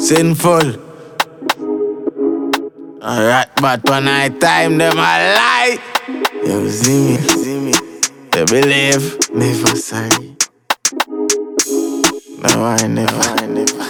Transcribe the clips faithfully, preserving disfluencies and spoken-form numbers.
Sinful. Alright, but when I time them I lie. You see me, see me. You believe, never sorry. No, I never, I never.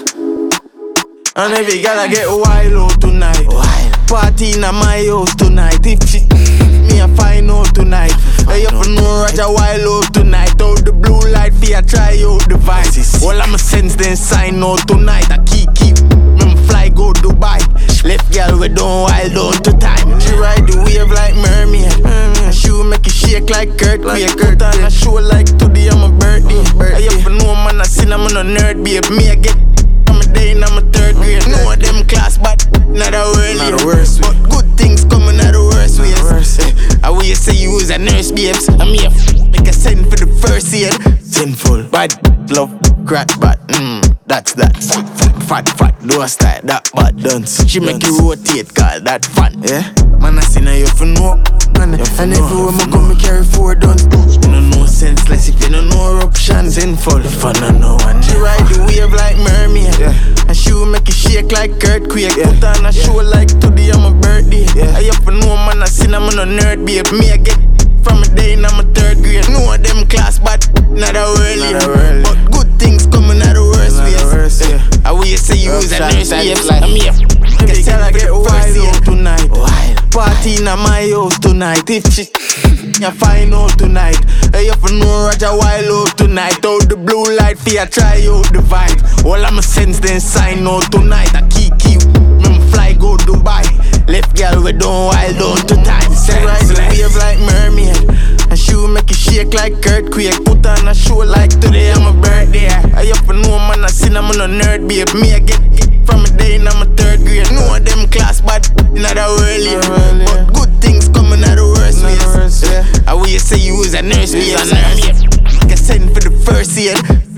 And every girl I get wild out tonight. Wild. Party in my house tonight. If she me I find out tonight. I have to know Roger wild out tonight. Out the blue light for you try out the vibe. All I'ma sense then sign out tonight. I keep keep me fly go Dubai. Left girl we don't wild out to time. She ride the wave like mermaid. Mm-hmm. She will make it shake like Kurt. Like Kurt on a show like today I'm a birthday. I have to know man I seen I'm a nerd babe. Me I get I'm a day and I'm a third grade. No of them class but not a world. Not a worst way. But good things coming out the worst ways. I will you say you was a nurse babes. I'm here f- make a send for the first aid. Sinful, bad, love, crack, bad, mmm, that's that. Fat, fat, fat, fat, do a style, that bad dance. She make you rotate, call that fun. Yeah, man I seen her you for know. Man, and everywhere me come me carry four guns. You know no senseless if you don't know options. Sinful, fun I know one. She ride the wave like mermaid. Yeah. And she will make it shake like earthquake. Yeah. Put on a show like today I'm a birthday. Yeah. I have to know man I seen I'm a nerd babe. Me I get from a day and I'm a third grade. No of them class but not a worldly. But good things coming out the worst ways. Yeah. I will you say you was a nurse babes. I'm here. Guess I get wild out tonight. Wild. Party in my house tonight. If she you find out tonight. I have to know Roger wild out tonight. Out the blue light for you try out the vibe. All I'ma sense then sign out tonight. I keep keep me fly go Dubai. Left girl we don't wild out to time. Say ride the wave like mermaid. And she will make it shake like earthquake. Put on a show like today I'm a birthday. I have to know man I seen I'm a nerd babe. Me I get it from a day and I'm a third grade. No of them class but not a worldly. But good things coming out the worst ways. Yeah. I will you say you was a nurse babe. A nurse. Make a send for the first aid.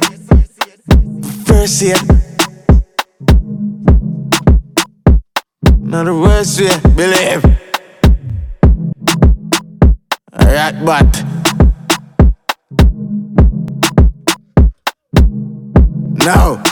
First aid. Not the worst way, believe. Alright, but no.